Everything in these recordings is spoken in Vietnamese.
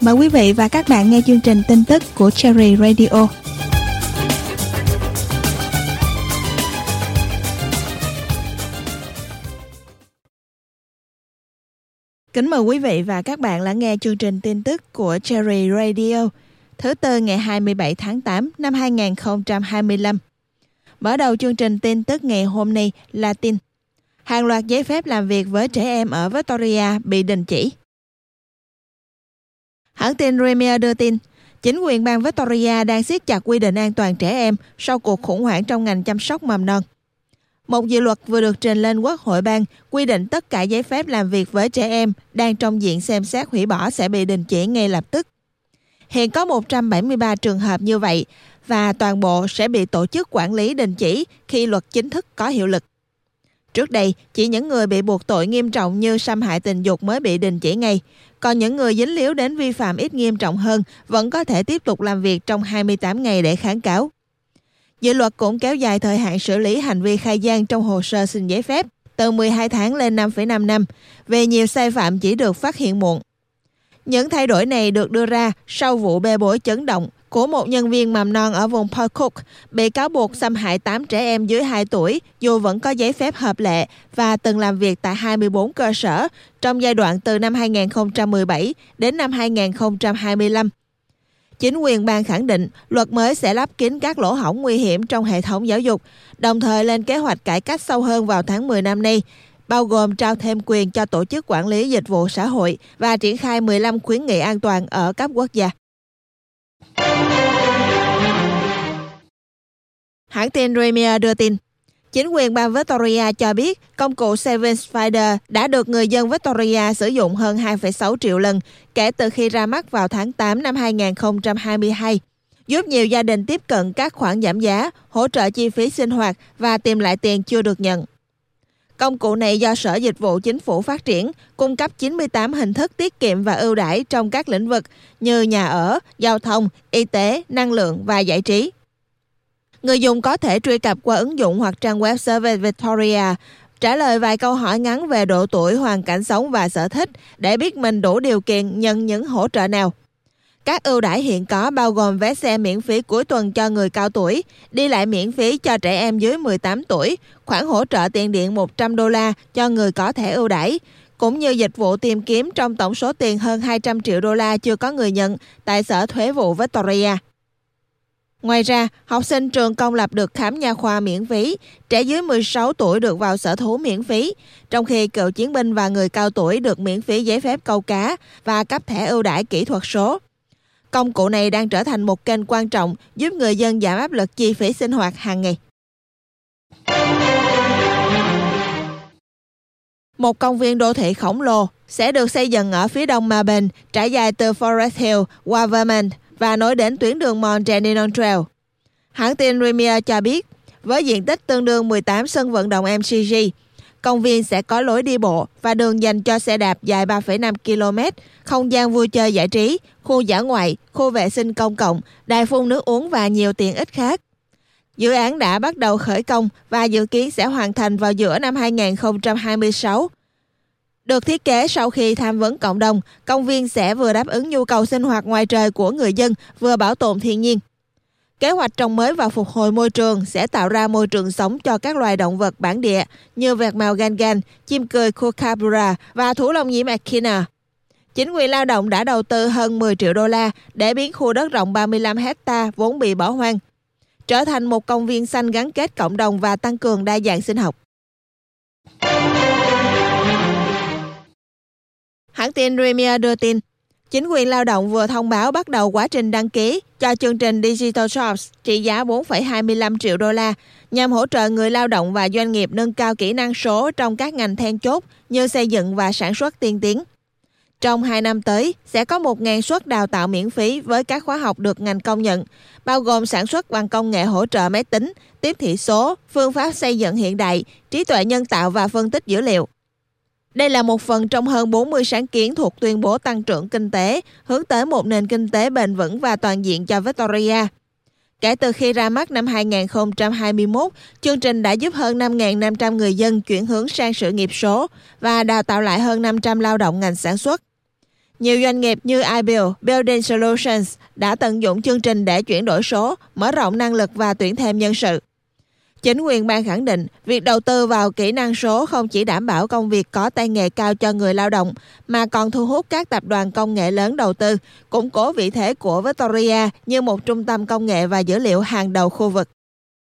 Mời quý vị và các bạn nghe chương trình tin tức của Cherry Radio. Kính mời quý vị và các bạn lắng nghe chương trình tin tức của Cherry Radio thứ Tư ngày 27 tháng 8 năm 2025. Mở đầu chương trình tin tức ngày hôm nay là tin hàng loạt giấy phép làm việc với trẻ em ở Victoria bị đình chỉ. Hãng tin Premier đưa tin, chính quyền bang Victoria đang siết chặt quy định an toàn trẻ em sau cuộc khủng hoảng trong ngành chăm sóc mầm non. Một dự luật vừa được trình lên Quốc hội bang quy định tất cả giấy phép làm việc với trẻ em đang trong diện xem xét hủy bỏ sẽ bị đình chỉ ngay lập tức. Hiện có 173 trường hợp như vậy và toàn bộ sẽ bị tổ chức quản lý đình chỉ khi luật chính thức có hiệu lực. Trước đây, chỉ những người bị buộc tội nghiêm trọng như xâm hại tình dục mới bị đình chỉ ngay, còn những người dính líu đến vi phạm ít nghiêm trọng hơn vẫn có thể tiếp tục làm việc trong 28 ngày để kháng cáo. Dự luật cũng kéo dài thời hạn xử lý hành vi khai gian trong hồ sơ xin giấy phép từ 12 tháng lên 5,5 năm, vì nhiều sai phạm chỉ được phát hiện muộn. Những thay đổi này được đưa ra sau vụ bê bối chấn động của một nhân viên mầm non ở vùng Port Cook bị cáo buộc xâm hại 8 trẻ em dưới 2 tuổi dù vẫn có giấy phép hợp lệ và từng làm việc tại 24 cơ sở trong giai đoạn từ năm 2017 đến năm 2025. Chính quyền bang khẳng định luật mới sẽ lấp kín các lỗ hổng nguy hiểm trong hệ thống giáo dục, đồng thời lên kế hoạch cải cách sâu hơn vào tháng 10 năm nay, bao gồm trao thêm quyền cho tổ chức quản lý dịch vụ xã hội và triển khai 15 khuyến nghị an toàn ở cấp quốc gia. Hãng tin Premier đưa tin, chính quyền bang Victoria cho biết công cụ Savings Finder đã được người dân Victoria sử dụng hơn 2,6 triệu lần kể từ khi ra mắt vào tháng 8 năm 2022, giúp nhiều gia đình tiếp cận các khoản giảm giá, hỗ trợ chi phí sinh hoạt và tìm lại tiền chưa được nhận. Công cụ này do Sở Dịch vụ Chính phủ phát triển, cung cấp 98 hình thức tiết kiệm và ưu đãi trong các lĩnh vực như nhà ở, giao thông, y tế, năng lượng và giải trí. Người dùng có thể truy cập qua ứng dụng hoặc trang web Survey Victoria, trả lời vài câu hỏi ngắn về độ tuổi, hoàn cảnh sống và sở thích để biết mình đủ điều kiện nhận những hỗ trợ nào. Các ưu đãi hiện có bao gồm vé xe miễn phí cuối tuần cho người cao tuổi, đi lại miễn phí cho trẻ em dưới 18 tuổi, khoản hỗ trợ tiền điện $100 cho người có thẻ ưu đãi, cũng như dịch vụ tìm kiếm trong tổng số tiền hơn 200 triệu đô la chưa có người nhận tại Sở Thuế vụ Victoria. Ngoài ra, học sinh trường công lập được khám nha khoa miễn phí, trẻ dưới 16 tuổi được vào sở thú miễn phí, trong khi cựu chiến binh và người cao tuổi được miễn phí giấy phép câu cá và cấp thẻ ưu đãi kỹ thuật số. Công cụ này đang trở thành một kênh quan trọng giúp người dân giảm áp lực chi phí sinh hoạt hàng ngày. Một công viên đô thị khổng lồ sẽ được xây dựng ở phía đông Melbourne, trải dài từ Forest Hill qua Vermont và nối đến tuyến đường Mount Dandenong Trail. Hãng tin Premier cho biết, với diện tích tương đương 18 sân vận động MCG, công viên sẽ có lối đi bộ và đường dành cho xe đạp dài 3,5 km, không gian vui chơi giải trí, khu dã ngoại, khu vệ sinh công cộng, đài phun nước uống và nhiều tiện ích khác. Dự án đã bắt đầu khởi công và dự kiến sẽ hoàn thành vào giữa năm 2026. Được thiết kế sau khi tham vấn cộng đồng, công viên sẽ vừa đáp ứng nhu cầu sinh hoạt ngoài trời của người dân, vừa bảo tồn thiên nhiên. Kế hoạch trồng mới và phục hồi môi trường sẽ tạo ra môi trường sống cho các loài động vật bản địa như vẹt mào Gangan, chim cười kookaburra và thú lông nhiễm echidna. Chính quyền lao động đã đầu tư hơn 10 triệu đô la để biến khu đất rộng 35 hecta vốn bị bỏ hoang trở thành một công viên xanh gắn kết cộng đồng và tăng cường đa dạng sinh học. Hãng tin Premier đưa tin, chính quyền lao động vừa thông báo bắt đầu quá trình đăng ký cho chương trình Digital Jobs trị giá 4,25 triệu đô la nhằm hỗ trợ người lao động và doanh nghiệp nâng cao kỹ năng số trong các ngành then chốt như xây dựng và sản xuất tiên tiến. Trong 2 năm tới, sẽ có 1.000 suất đào tạo miễn phí với các khóa học được ngành công nhận, bao gồm sản xuất bằng công nghệ hỗ trợ máy tính, tiếp thị số, phương pháp xây dựng hiện đại, trí tuệ nhân tạo và phân tích dữ liệu. Đây là một phần trong hơn 40 sáng kiến thuộc tuyên bố tăng trưởng kinh tế, hướng tới một nền kinh tế bền vững và toàn diện cho Victoria. Kể từ khi ra mắt năm 2021, chương trình đã giúp hơn 5.500 người dân chuyển hướng sang sự nghiệp số và đào tạo lại hơn 500 lao động ngành sản xuất. Nhiều doanh nghiệp như iBuild, Building Solutions đã tận dụng chương trình để chuyển đổi số, mở rộng năng lực và tuyển thêm nhân sự. Chính quyền bang khẳng định, việc đầu tư vào kỹ năng số không chỉ đảm bảo công việc có tay nghề cao cho người lao động, mà còn thu hút các tập đoàn công nghệ lớn đầu tư, củng cố vị thế của Victoria như một trung tâm công nghệ và dữ liệu hàng đầu khu vực.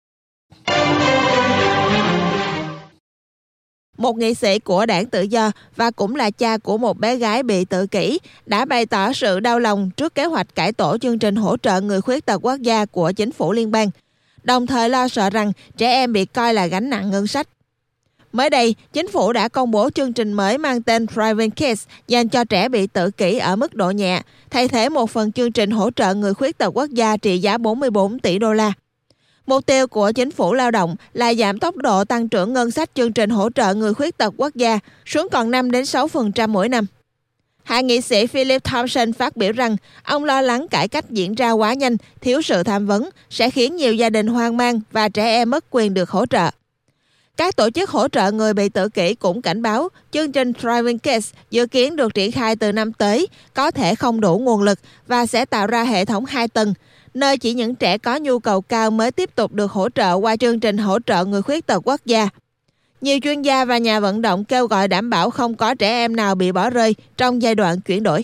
Một nghị sĩ của đảng Tự do và cũng là cha của một bé gái bị tự kỷ đã bày tỏ sự đau lòng trước kế hoạch cải tổ chương trình hỗ trợ người khuyết tật quốc gia của chính phủ liên bang, đồng thời lo sợ rằng trẻ em bị coi là gánh nặng ngân sách. Mới đây, chính phủ đã công bố chương trình mới mang tên Thriving Kids dành cho trẻ bị tự kỷ ở mức độ nhẹ, thay thế một phần chương trình hỗ trợ người khuyết tật quốc gia trị giá 44 tỷ đô la. Mục tiêu của chính phủ lao động là giảm tốc độ tăng trưởng ngân sách chương trình hỗ trợ người khuyết tật quốc gia xuống còn 5-6% mỗi năm. Hạ nghị sĩ Philip Thompson phát biểu rằng ông lo lắng cải cách diễn ra quá nhanh, thiếu sự tham vấn sẽ khiến nhiều gia đình hoang mang và trẻ em mất quyền được hỗ trợ. Các tổ chức hỗ trợ người bị tự kỷ cũng cảnh báo chương trình Thriving Kids dự kiến được triển khai từ năm tới có thể không đủ nguồn lực và sẽ tạo ra hệ thống 2 tầng, nơi chỉ những trẻ có nhu cầu cao mới tiếp tục được hỗ trợ qua chương trình hỗ trợ người khuyết tật quốc gia. Nhiều chuyên gia và nhà vận động kêu gọi đảm bảo không có trẻ em nào bị bỏ rơi trong giai đoạn chuyển đổi.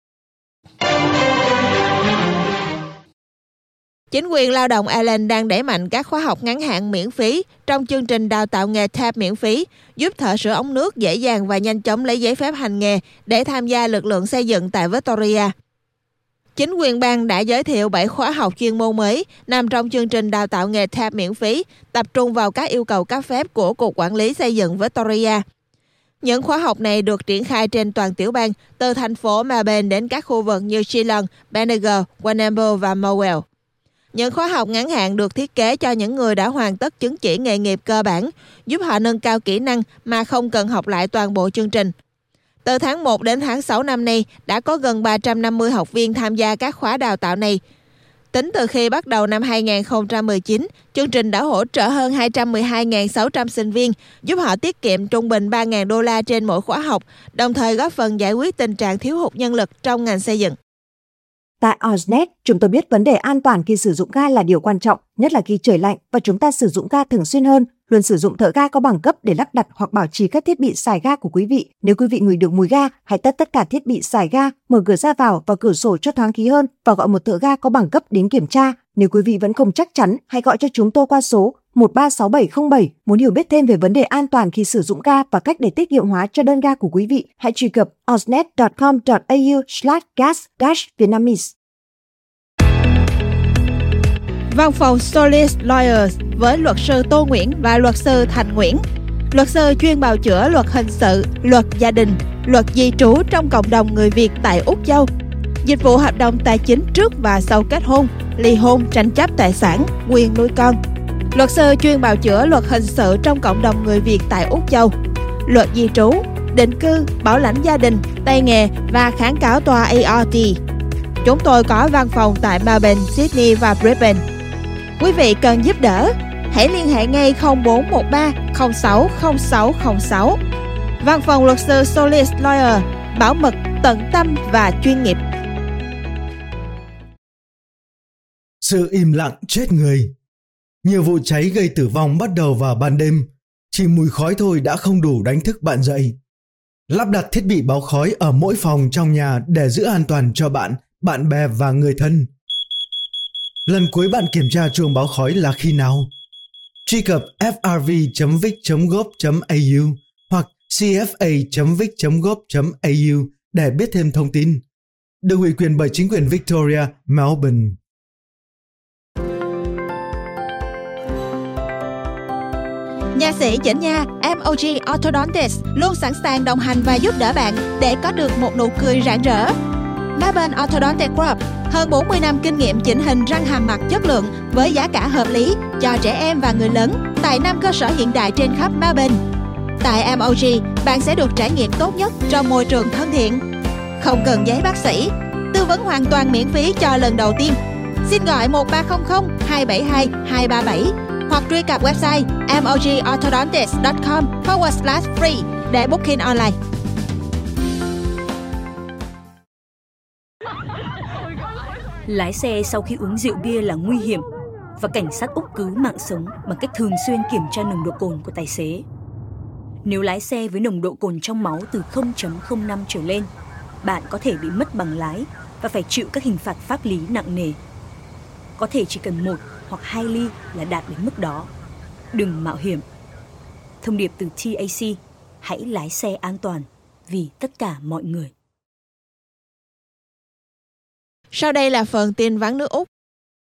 Chính quyền lao động Ireland đang đẩy mạnh các khóa học ngắn hạn miễn phí trong chương trình đào tạo nghề TAFE miễn phí, giúp thợ sửa ống nước dễ dàng và nhanh chóng lấy giấy phép hành nghề để tham gia lực lượng xây dựng tại Victoria. Chính quyền bang đã giới thiệu 7 khóa học chuyên môn mới nằm trong chương trình đào tạo nghề TAFE miễn phí, tập trung vào các yêu cầu cấp phép của Cục Quản lý Xây dựng Victoria. Những khóa học này được triển khai trên toàn tiểu bang, từ thành phố Melbourne đến các khu vực như Geelong, Bendigo, Warrnambool và Morwell. Những khóa học ngắn hạn được thiết kế cho những người đã hoàn tất chứng chỉ nghề nghiệp cơ bản, giúp họ nâng cao kỹ năng mà không cần học lại toàn bộ chương trình. Từ tháng 1 đến tháng 6 năm nay, đã có gần 350 học viên tham gia các khóa đào tạo này. Tính từ khi bắt đầu năm 2019, chương trình đã hỗ trợ hơn 212.600 sinh viên, giúp họ tiết kiệm trung bình 3.000 đô la trên mỗi khóa học, đồng thời góp phần giải quyết tình trạng thiếu hụt nhân lực trong ngành xây dựng. Tại AusNet, chúng tôi biết vấn đề an toàn khi sử dụng ga là điều quan trọng, nhất là khi trời lạnh và chúng ta sử dụng ga thường xuyên hơn. Luôn sử dụng thợ ga có bằng cấp để lắp đặt hoặc bảo trì các thiết bị xài ga của quý vị. Nếu quý vị ngửi được mùi ga, hãy tắt tất cả thiết bị xài ga, mở cửa ra vào và cửa sổ cho thoáng khí hơn và gọi một thợ ga có bằng cấp đến kiểm tra. Nếu quý vị vẫn không chắc chắn, hãy gọi cho chúng tôi qua số 136707. Muốn hiểu biết thêm về vấn đề an toàn khi sử dụng ga và cách để tiết kiệm hóa cho đơn ga của quý vị, hãy truy cập ausnet.com.au/gas-vietnamese. Văn phòng Solis Lawyers với luật sư Tô Nguyễn và luật sư Thành Nguyễn. Luật sư chuyên bào chữa luật hình sự, luật gia đình, luật di trú trong cộng đồng người Việt tại Úc Châu. Dịch vụ hợp đồng tài chính trước và sau kết hôn, ly hôn, tranh chấp tài sản, quyền nuôi con. Luật sư chuyên bào chữa luật hình sự trong cộng đồng người Việt tại Úc Châu. Luật di trú, định cư, bảo lãnh gia đình, tay nghề và kháng cáo tòa ART. Chúng tôi có văn phòng tại Melbourne, Sydney và Brisbane. Quý vị cần giúp đỡ, hãy liên hệ ngay 0413 060606. Văn phòng luật sư Solis Lawyer, bảo mật, tận tâm và chuyên nghiệp. Sự im lặng chết người. Nhiều vụ cháy gây tử vong bắt đầu vào ban đêm. Chỉ mùi khói thôi đã không đủ đánh thức bạn dậy. Lắp đặt thiết bị báo khói ở mỗi phòng trong nhà để giữ an toàn cho bạn, bạn bè và người thân. Lần cuối bạn kiểm tra chuông báo khói là khi nào? Truy cập frv.vic.gov.au hoặc cfa.vic.gov.au để biết thêm thông tin. Được ủy quyền bởi chính quyền Victoria, Melbourne. Nha sĩ Chỉnh Nha MOG Orthodontist luôn sẵn sàng đồng hành và giúp đỡ bạn để có được một nụ cười rạng rỡ. Melbourne Orthodontic Group, hơn 40 năm kinh nghiệm chỉnh hình răng hàm mặt chất lượng với giá cả hợp lý cho trẻ em và người lớn tại 5 cơ sở hiện đại trên khắp Melbourne. Tại MOG, bạn sẽ được trải nghiệm tốt nhất trong môi trường thân thiện. Không cần giấy bác sĩ, tư vấn hoàn toàn miễn phí cho lần đầu tiên. Xin gọi 1300 272 237 hoặc truy cập website mogorthodontist.com/free để booking online. Lái xe sau khi uống rượu bia là nguy hiểm và cảnh sát Úc cứu mạng sống bằng cách thường xuyên kiểm tra nồng độ cồn của tài xế. Nếu lái xe với nồng độ cồn trong máu từ 0.05 trở lên, bạn có thể bị mất bằng lái và phải chịu các hình phạt pháp lý nặng nề. Có thể chỉ cần 1 hoặc 2 ly là đạt đến mức đó. Đừng mạo hiểm. Thông điệp từ TAC, hãy lái xe an toàn vì tất cả mọi người. Sau đây là phần tin vắn nước Úc.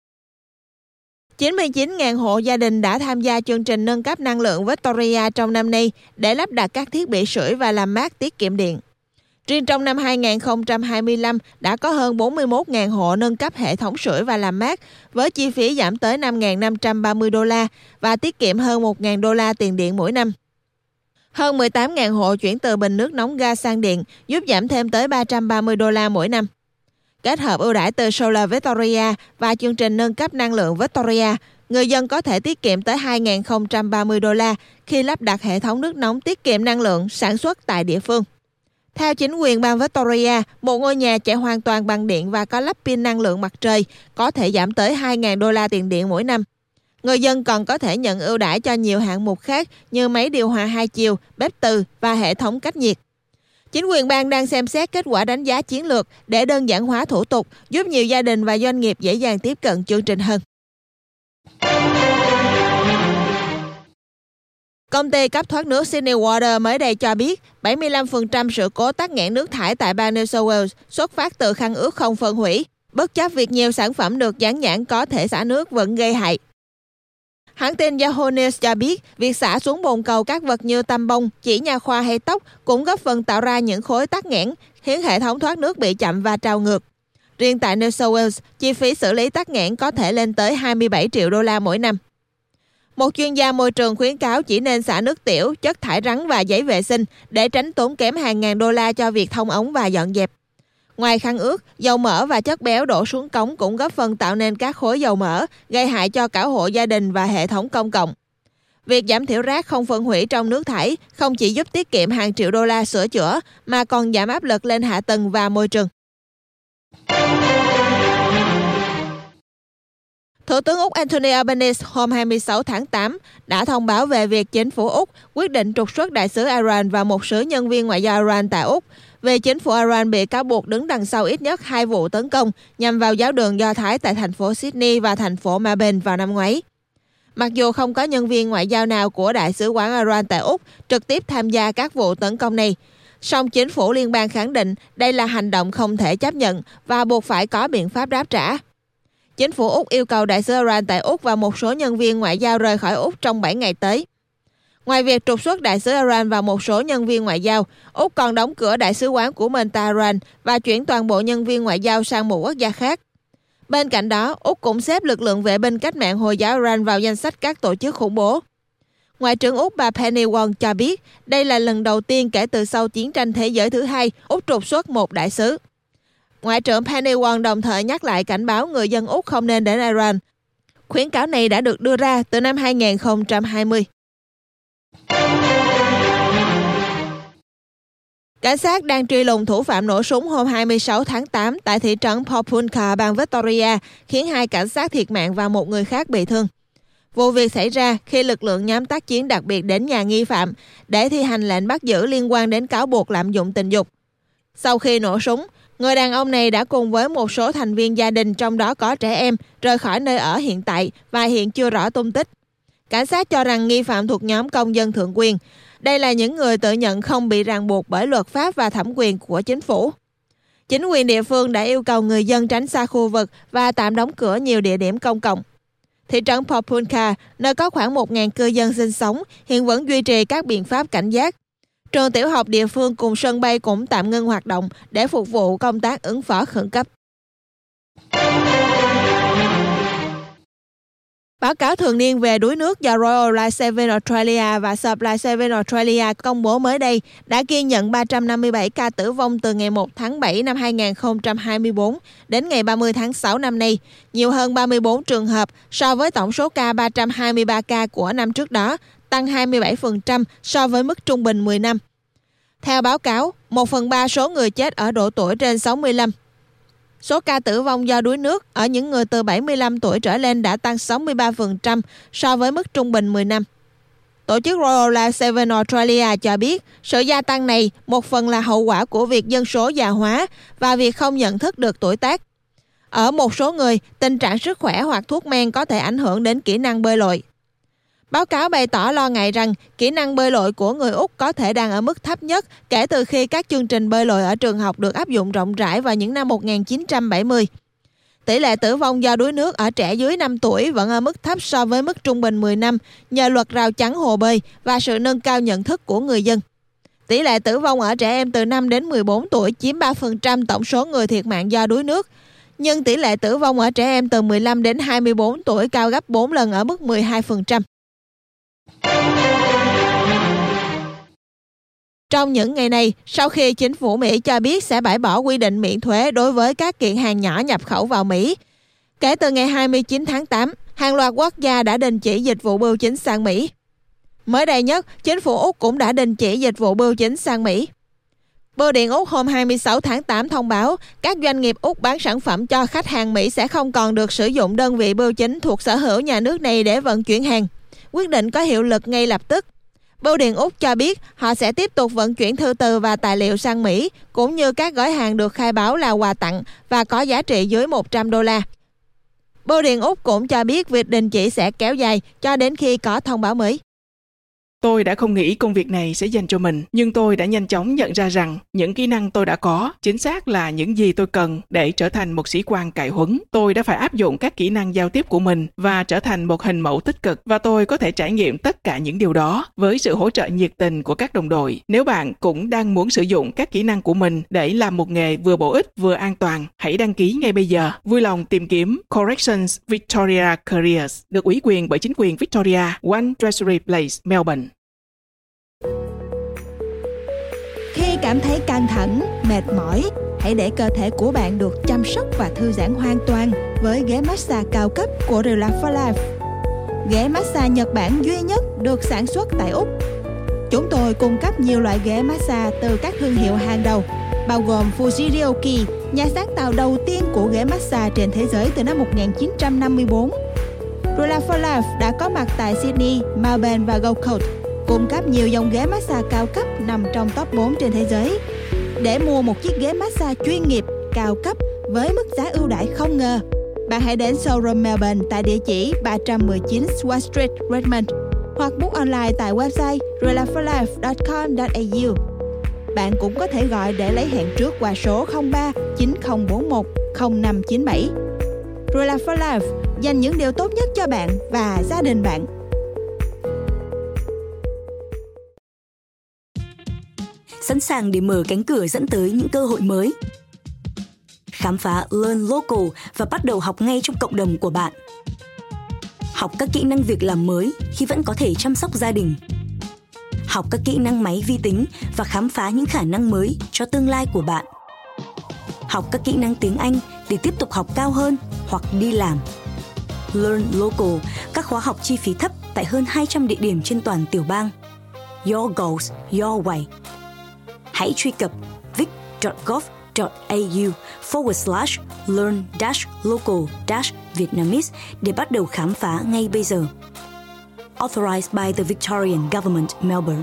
99.000 hộ gia đình đã tham gia chương trình nâng cấp năng lượng Victoria trong năm nay để lắp đặt các thiết bị sưởi và làm mát tiết kiệm điện. Riêng trong năm 2025 đã có hơn 41.000 hộ nâng cấp hệ thống sưởi và làm mát với chi phí giảm tới $5.530 và tiết kiệm hơn $1.000 tiền điện mỗi năm. Hơn 18.000 hộ chuyển từ bình nước nóng ga sang điện, giúp giảm thêm tới $330 mỗi năm. Kết hợp ưu đãi từ Solar Victoria và chương trình nâng cấp năng lượng Victoria, người dân có thể tiết kiệm tới $2.030 khi lắp đặt hệ thống nước nóng tiết kiệm năng lượng sản xuất tại địa phương. Theo chính quyền bang Victoria, một ngôi nhà chạy hoàn toàn bằng điện và có lắp pin năng lượng mặt trời có thể giảm tới $2.000 tiền điện mỗi năm. Người dân còn có thể nhận ưu đãi cho nhiều hạng mục khác như máy điều hòa 2 chiều, bếp từ và hệ thống cách nhiệt. Chính quyền bang đang xem xét kết quả đánh giá chiến lược để đơn giản hóa thủ tục, giúp nhiều gia đình và doanh nghiệp dễ dàng tiếp cận chương trình hơn. Công ty cấp thoát nước Sydney Water mới đây cho biết 75% sự cố tắc nghẽn nước thải tại bang New South Wales xuất phát từ khăn ướt không phân hủy, bất chấp việc nhiều sản phẩm được dán nhãn có thể xả nước vẫn gây hại. Hãng tin Yahoo News cho biết việc xả xuống bồn cầu các vật như tăm bông, chỉ nha khoa hay tóc cũng góp phần tạo ra những khối tắc nghẽn, khiến hệ thống thoát nước bị chậm và trào ngược. Riêng tại New South Wales, chi phí xử lý tắc nghẽn có thể lên tới $27 triệu mỗi năm. Một chuyên gia môi trường khuyến cáo chỉ nên xả nước tiểu, chất thải rắn và giấy vệ sinh để tránh tốn kém hàng ngàn $, cho việc thông ống và dọn dẹp. Ngoài khăn ướt, dầu mỡ và chất béo đổ xuống cống cũng góp phần tạo nên các khối dầu mỡ, gây hại cho cả hộ gia đình và hệ thống công cộng. Việc giảm thiểu rác không phân hủy trong nước thải không chỉ giúp tiết kiệm hàng triệu $, sửa chữa, mà còn giảm áp lực lên hạ tầng và môi trường. Thủ tướng Úc Anthony Albanese hôm 26 tháng 8 đã thông báo về việc chính phủ Úc quyết định trục xuất đại sứ Iran và một số nhân viên ngoại giao Iran tại Úc, vì chính phủ Iran bị cáo buộc đứng đằng sau ít nhất 2 vụ tấn công nhằm vào giáo đường Do Thái tại thành phố Sydney và thành phố Melbourne vào năm ngoái. Mặc dù không có nhân viên ngoại giao nào của Đại sứ quán Iran tại Úc trực tiếp tham gia các vụ tấn công này, song chính phủ liên bang khẳng định đây là hành động không thể chấp nhận và buộc phải có biện pháp đáp trả. Chính phủ Úc yêu cầu đại sứ Iran tại Úc và một số nhân viên ngoại giao rời khỏi Úc trong 7 ngày tới. Ngoài việc trục xuất đại sứ Iran và một số nhân viên ngoại giao, Úc còn đóng cửa đại sứ quán của mình tại Iran và chuyển toàn bộ nhân viên ngoại giao sang một quốc gia khác. Bên cạnh đó, Úc cũng xếp lực lượng vệ binh cách mạng Hồi giáo Iran vào danh sách các tổ chức khủng bố. Ngoại trưởng Úc bà Penny Wong cho biết đây là lần đầu tiên kể từ sau chiến tranh thế giới thứ hai, Úc trục xuất một đại sứ. Ngoại trưởng Penny Wong đồng thời nhắc lại cảnh báo người dân Úc không nên đến Iran. Khuyến cáo này đã được đưa ra từ năm 2020. Cảnh sát đang truy lùng thủ phạm nổ súng hôm 26 tháng 8 tại thị trấn Popunka, bang Victoria, khiến 2 cảnh sát thiệt mạng và 1 người khác bị thương. Vụ việc xảy ra khi lực lượng nhóm tác chiến đặc biệt đến nhà nghi phạm để thi hành lệnh bắt giữ liên quan đến cáo buộc lạm dụng tình dục. Sau khi nổ súng, người đàn ông này đã cùng với một số thành viên gia đình, trong đó có trẻ em, rời khỏi nơi ở hiện tại và hiện chưa rõ tung tích. Cảnh sát cho rằng nghi phạm thuộc nhóm công dân thượng quyền. Đây là những người tự nhận không bị ràng buộc bởi luật pháp và thẩm quyền của chính phủ. Chính quyền địa phương đã yêu cầu người dân tránh xa khu vực và tạm đóng cửa nhiều địa điểm công cộng. Thị trấn Popunka, nơi có khoảng 1.000 cư dân sinh sống, hiện vẫn duy trì các biện pháp cảnh giác. Trường tiểu học địa phương cùng sân bay cũng tạm ngưng hoạt động để phục vụ công tác ứng phó khẩn cấp. Báo cáo thường niên về đuối nước do Royal Lifesaving Australia và Surf Lifesaving Australia công bố mới đây đã ghi nhận 357 ca tử vong từ ngày 1 tháng 7 năm 2024 đến ngày 30 tháng 6 năm nay, nhiều hơn 34 trường hợp so với tổng số ca 323 ca của năm trước đó, tăng 27% so với mức trung bình 10 năm. Theo báo cáo, 1/3 số người chết ở độ tuổi trên 65. Số ca tử vong do đuối nước ở những người từ 75 tuổi trở lên đã tăng 63% so với mức trung bình 10 năm. Tổ chức Royal Lifesaving Australia cho biết sự gia tăng này một phần là hậu quả của việc dân số già hóa và việc không nhận thức được tuổi tác. Ở một số người, tình trạng sức khỏe hoặc thuốc men có thể ảnh hưởng đến kỹ năng bơi lội. Báo cáo bày tỏ lo ngại rằng kỹ năng bơi lội của người Úc có thể đang ở mức thấp nhất kể từ khi các chương trình bơi lội ở trường học được áp dụng rộng rãi vào những năm 1970. Tỷ lệ tử vong do đuối nước ở trẻ dưới 5 tuổi vẫn ở mức thấp so với mức trung bình 10 năm nhờ luật rào chắn hồ bơi và sự nâng cao nhận thức của người dân. Tỷ lệ tử vong ở trẻ em từ 5 đến 14 tuổi chiếm 3% tổng số người thiệt mạng do đuối nước, nhưng tỷ lệ tử vong ở trẻ em từ 15 đến 24 tuổi cao gấp 4 lần ở mức 12%. Trong những ngày này, sau khi chính phủ Mỹ cho biết sẽ bãi bỏ quy định miễn thuế đối với các kiện hàng nhỏ nhập khẩu vào Mỹ, kể từ ngày 29 tháng 8, hàng loạt quốc gia đã đình chỉ dịch vụ bưu chính sang Mỹ. Mới đây nhất, chính phủ Úc cũng đã đình chỉ dịch vụ bưu chính sang Mỹ. Bưu điện Úc hôm 26 tháng 8 thông báo các doanh nghiệp Úc bán sản phẩm cho khách hàng Mỹ sẽ không còn được sử dụng đơn vị bưu chính thuộc sở hữu nhà nước này để vận chuyển hàng. Quyết định có hiệu lực ngay lập tức. Bưu điện Úc cho biết họ sẽ tiếp tục vận chuyển thư từ và tài liệu sang Mỹ, cũng như các gói hàng được khai báo là quà tặng và có giá trị dưới $100. Bưu điện Úc cũng cho biết việc đình chỉ sẽ kéo dài cho đến khi có thông báo mới. Tôi đã không nghĩ công việc này sẽ dành cho mình, nhưng tôi đã nhanh chóng nhận ra rằng những kỹ năng tôi đã có chính xác là những gì tôi cần để trở thành một sĩ quan cải huấn. Tôi đã phải áp dụng các kỹ năng giao tiếp của mình và trở thành một hình mẫu tích cực, và tôi có thể trải nghiệm tất cả những điều đó với sự hỗ trợ nhiệt tình của các đồng đội. Nếu bạn cũng đang muốn sử dụng các kỹ năng của mình để làm một nghề vừa bổ ích vừa an toàn, hãy đăng ký ngay bây giờ. Vui lòng tìm kiếm Corrections Victoria Careers, được ủy quyền bởi chính quyền Victoria, One Treasury Place, Melbourne. Khi cảm thấy căng thẳng, mệt mỏi, hãy để cơ thể của bạn được chăm sóc và thư giãn hoàn toàn với ghế massage cao cấp của Relax for Life. Ghế massage Nhật Bản duy nhất được sản xuất tại Úc. Chúng tôi cung cấp nhiều loại ghế massage từ các thương hiệu hàng đầu, bao gồm Fuji Ryoki, nhà sáng tạo đầu tiên của ghế massage trên thế giới từ năm 1954. Relax for Life đã có mặt tại Sydney, Melbourne và Gold Coast, cung cấp nhiều dòng ghế massage cao cấp nằm trong top 4 trên thế giới. Để mua một chiếc ghế massage chuyên nghiệp, cao cấp với mức giá ưu đãi không ngờ, bạn hãy đến showroom Melbourne tại địa chỉ 319 Swan Street, Redmond, hoặc book online tại website relaxforlife.com.au. Bạn cũng có thể gọi để lấy hẹn trước qua số 03 9041 0597. Relax for Life dành những điều tốt nhất cho bạn và gia đình bạn. Sẵn sàng để mở cánh cửa dẫn tới những cơ hội mới. Khám phá Learn Local và bắt đầu học ngay trong cộng đồng của bạn. Học các kỹ năng việc làm mới khi vẫn có thể chăm sóc gia đình. Học các kỹ năng máy vi tính và khám phá những khả năng mới cho tương lai của bạn. Học các kỹ năng tiếng Anh để tiếp tục học cao hơn hoặc đi làm. Learn Local, các khóa học chi phí thấp tại hơn 200 địa điểm trên toàn tiểu bang. Your goals, your way. Hãy truy cập vic.gov.au/learn-local-Vietnamese để bắt đầu khám phá ngay bây giờ. Authorized by the Victorian Government, Melbourne.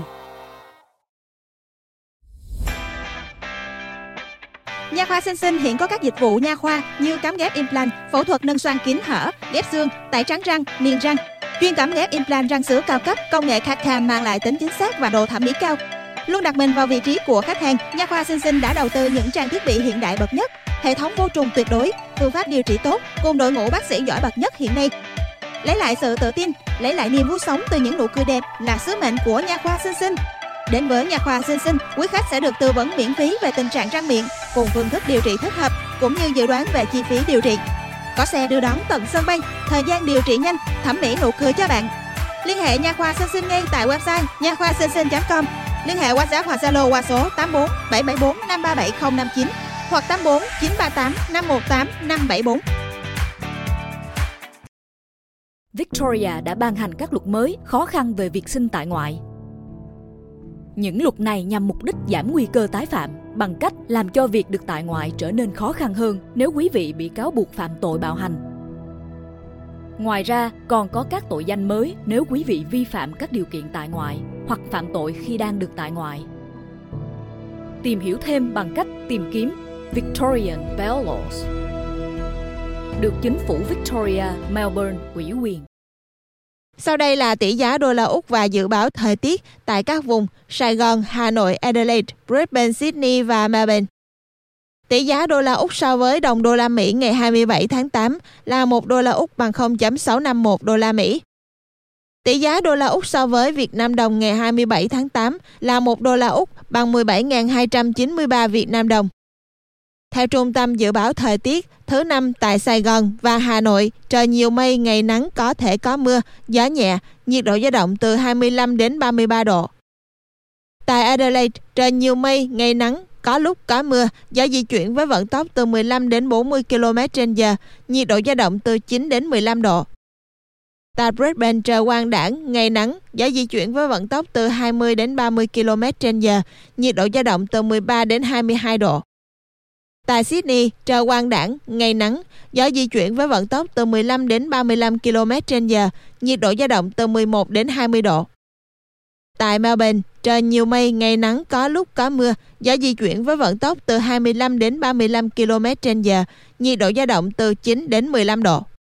Nha khoa Sinh Sinh hiện có các dịch vụ nha khoa như cắm ghép implant, phẫu thuật nâng xoang kín hở, ghép xương, tẩy trắng răng, niềng răng. Chuyên cắm ghép implant răng sữa cao cấp, công nghệ CAD/CAM mang lại tính chính xác và độ thẩm mỹ cao. Luôn đặt mình vào vị trí của khách hàng, Nha khoa Sinh Sinh đã đầu tư những trang thiết bị hiện đại bậc nhất, hệ thống vô trùng tuyệt đối, phương pháp điều trị tốt cùng đội ngũ bác sĩ giỏi bậc nhất hiện nay. Lấy lại sự tự tin, lấy lại niềm vui sống từ những nụ cười đẹp là sứ mệnh của Nha khoa Sinh Sinh. Đến với Nha khoa Sinh Sinh, quý khách sẽ được tư vấn miễn phí về tình trạng răng miệng cùng phương thức điều trị thích hợp cũng như dự đoán về chi phí điều trị. Có xe đưa đón tận sân bay, thời gian điều trị nhanh, thẩm mỹ nụ cười cho bạn. Liên hệ Nha khoa Sinh Sinh ngay tại website nha khoa sinh sinh.com. Liên hệ WhatsApp hoặc Zalo qua số 84 774 537 059 hoặc 84 938 518 574. Victoria đã ban hành các luật mới khó khăn về việc sinh tại ngoại. Những luật này nhằm mục đích giảm nguy cơ tái phạm bằng cách làm cho việc được tại ngoại trở nên khó khăn hơn nếu quý vị bị cáo buộc phạm tội bạo hành. Ngoài ra, còn có các tội danh mới nếu quý vị vi phạm các điều kiện tại ngoại hoặc phạm tội khi đang được tại ngoại. Tìm hiểu thêm bằng cách tìm kiếm Victorian Bail Laws, được chính phủ Victoria, Melbourne ủy quyền. Sau đây là tỷ giá đô la Úc và dự báo thời tiết tại các vùng Sài Gòn, Hà Nội, Adelaide, Brisbane, Sydney và Melbourne. Tỷ giá đô la Úc so với đồng đô la Mỹ ngày 27 tháng 8 là 1 đô la Úc bằng 0.651 đô la Mỹ. Tỷ giá đô la Úc so với Việt Nam đồng ngày 27 tháng 8 là 1 đô la Úc bằng 17.293 Việt Nam đồng. Theo Trung tâm Dự báo Thời tiết, thứ Năm tại Sài Gòn và Hà Nội, trời nhiều mây, ngày nắng, có thể có mưa, gió nhẹ, nhiệt độ dao động từ 25 đến 33 độ. Tại Adelaide, trời nhiều mây, ngày nắng, có lúc có mưa, gió di chuyển với vận tốc từ 15 đến 40 km/h, nhiệt độ dao động từ 9 đến 15 độ. Tại Brisbane, trời quang đãng, ngày nắng, gió di chuyển với vận tốc từ 20 đến 30 km/h, nhiệt độ dao động từ 13 đến 22 độ. Tại Sydney, trời quang đãng, ngày nắng, gió di chuyển với vận tốc từ 15 đến 35 km/h, nhiệt độ dao động từ 11 đến 20 độ. Tại Melbourne, trời nhiều mây, ngày nắng, có lúc có mưa, gió di chuyển với vận tốc từ 25 đến 35 km/h, nhiệt độ dao động từ 9 đến 15 độ.